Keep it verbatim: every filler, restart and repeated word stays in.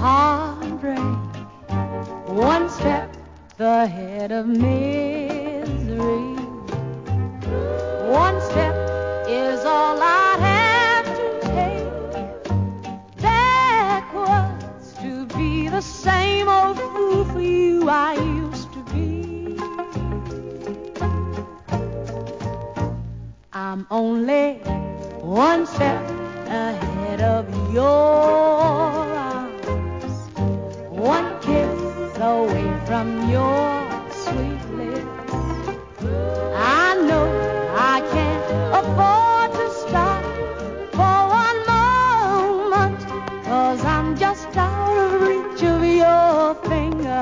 heartbreak, one step ahead of misery. One step is all I have to take backwards to be the same old fool for you I used to be. I'm only one step ahead of your arms, one kiss away from your sweet lips. I know I can't afford to stop for one moment, 'cause I'm just